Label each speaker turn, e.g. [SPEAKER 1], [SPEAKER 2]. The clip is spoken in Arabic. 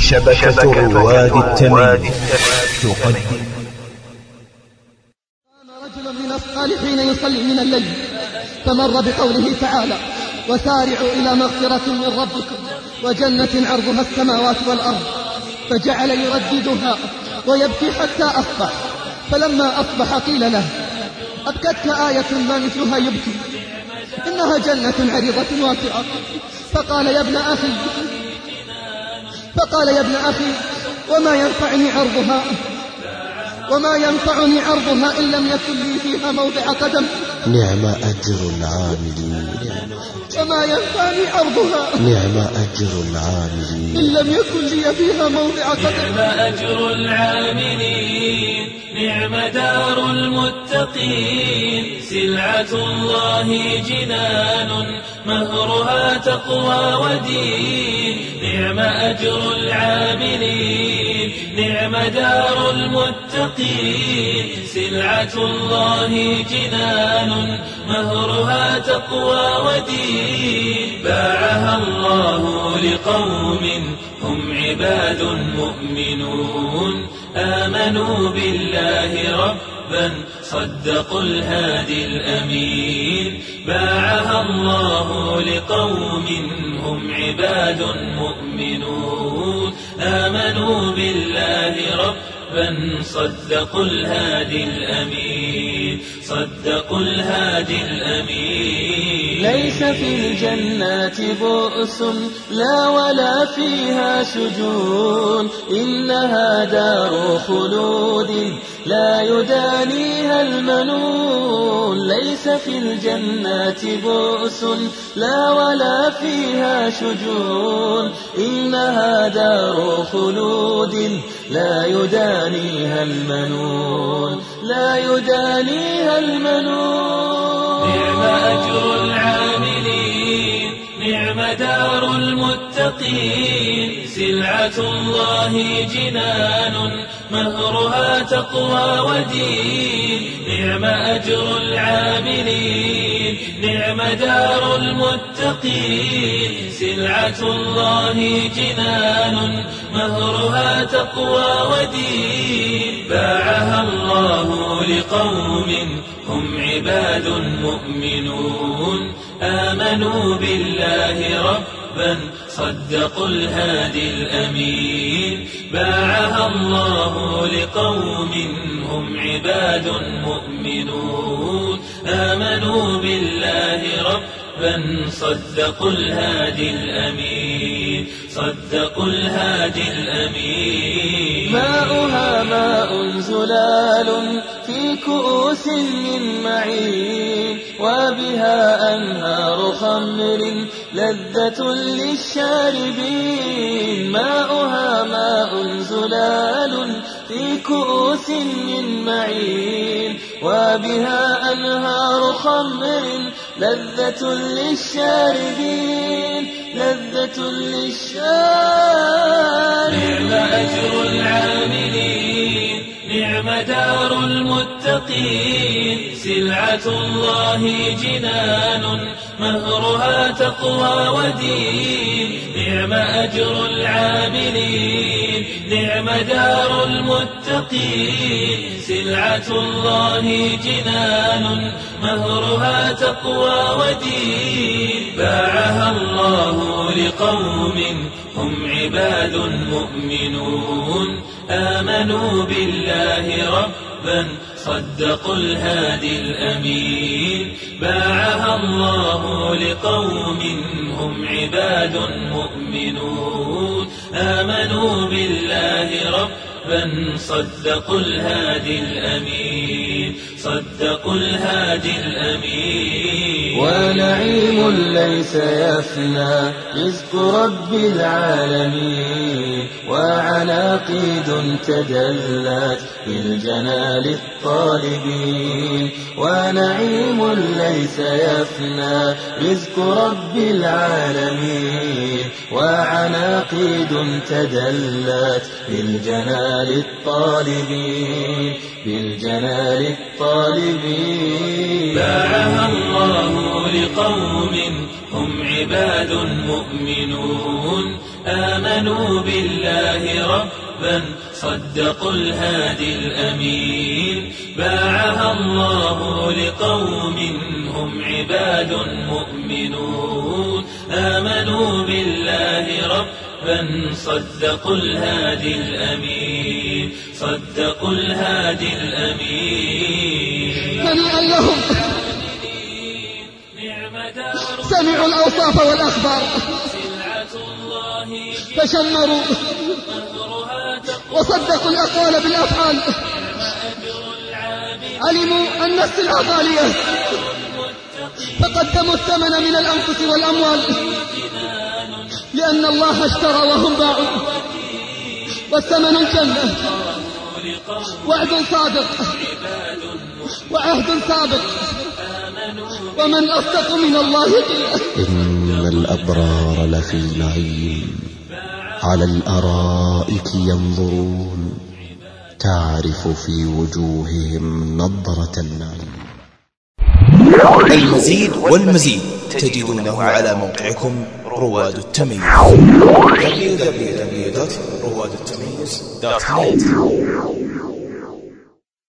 [SPEAKER 1] شبكة رواد التميم تقدم.
[SPEAKER 2] كان رجل من الصالحين يصلي من الليل فمر بقوله تعالى: وسارعوا إلى مغفرة من ربكم وجنة عرضها السماوات والأرض، فجعل يرددها ويبكي حتى أصبح. فلما أصبح قيل له: أبكتك آية ما مثلها يبكي؟ إنها جنة عريضة واسعة. فقال يا ابن أخي وما ينفعني عرضها إن لم يكن لي فيها موضع قدم.
[SPEAKER 3] نعم أجر العاملين.
[SPEAKER 2] وما ينفعني عرضها
[SPEAKER 3] نعم أجر العاملين
[SPEAKER 2] إن لم يكن لي فيها موضع قدم.
[SPEAKER 4] نعم أجر العاملين، نعم دار المتقين، سلعة الله جنان مهرها تقوى ودين. نعم أجر العاملين، نعم دار المتقين، سلعة الله جنان مهرها تقوى ودين. باعها الله لقوم هم عباد مؤمنون، آمنوا بالله ربا صدقوا الهادي الأمين. باعها الله لقوم هم عباد مؤمنون، آمنوا بالله ربا صدقوا الهادي الأمين، صدقوا الهادي الأمين.
[SPEAKER 5] ليس في الجنات بؤس لا ولا فيها سجون، إنها دار خلود لا يدانيها المنون. ليس في الجنات بؤس لا ولا فيها سجون، إنها دار خلود لا يدانيها المنون، لا يدانيها المنون.
[SPEAKER 4] نعم أجر العاملين، نعم دار المتقين، سلعة الله جنان مهرها تقوى ودين. نعم أجر العاملين، نعم دار المتقين، سلعة الله جنان مهرها تقوى ودين. باعها الله لقوم هم عباد مؤمنون، آمنوا بالله ربا صدقوا الهادي الأمين. باعها الله لقوم هم عباد مؤمنون، آمنوا بالله ربا صدقوا الهادي الأمين، صدقوا الهادي الأمين.
[SPEAKER 5] ماؤها ماء زلال في كؤوس من معين، وبها أنهار خمر لذة للشاربين. ماؤها ماء زلال في كؤوس من معين، وبها أنهار خمر لذة للشاربين، لذة للشاربين.
[SPEAKER 4] نعم أجر العاملين، نعم دار المتقين، سلعة الله جنان مهرها تقوى ودين. نعم أجر العاملين، نعم دار المتقين، سلعة الله جنان مهرها تقوى ودين. باعها الله لقوم هم عباد مؤمنون، آمنوا بالله ربا صدقوا الهادي الأمين. باعها الله لقوم هم عباد مؤمنون، آمنوا بالله ربا صدقوا الهادي الأمين، صدقوا الهادي الأمين.
[SPEAKER 5] ونعيم ليس يفنى رزق رب العالمين، وعناقيد تدلت بالجنال الطالبين. ونعيم ليس يفنى رزق رب العالمين، وعناقيد تدلت بالجنال الطالبين، بالجنال الطالبين.
[SPEAKER 4] باعها الله لقوم هم عباد مؤمنون، آمنوا بالله ربا صدقوا الهادي الأمين باعها الله لقوم هم عباد مؤمنون آمنوا بالله ربا صدقوا الهادي الأمين صدقوا الهادي الأمين
[SPEAKER 2] هنيئا لهم سمعوا الأوصاف والأخبار فشمروا وصدقوا الأقوال بالأفعال علموا أن السلعة غالية فقدموا الثمن من الأنفس والأموال لأن الله اشترى وهم باعوا والثمن الجنة وعد صادق وعهد سابق ومن أصدق من الله قيلا
[SPEAKER 3] إن الأبرار لفي نعيم على الأرائك ينظرون تعرف في وجوههم نضرة النعيم.
[SPEAKER 1] المزيد والمزيد تجدونه على موقعكم رواد التميز www.روادالتميز.net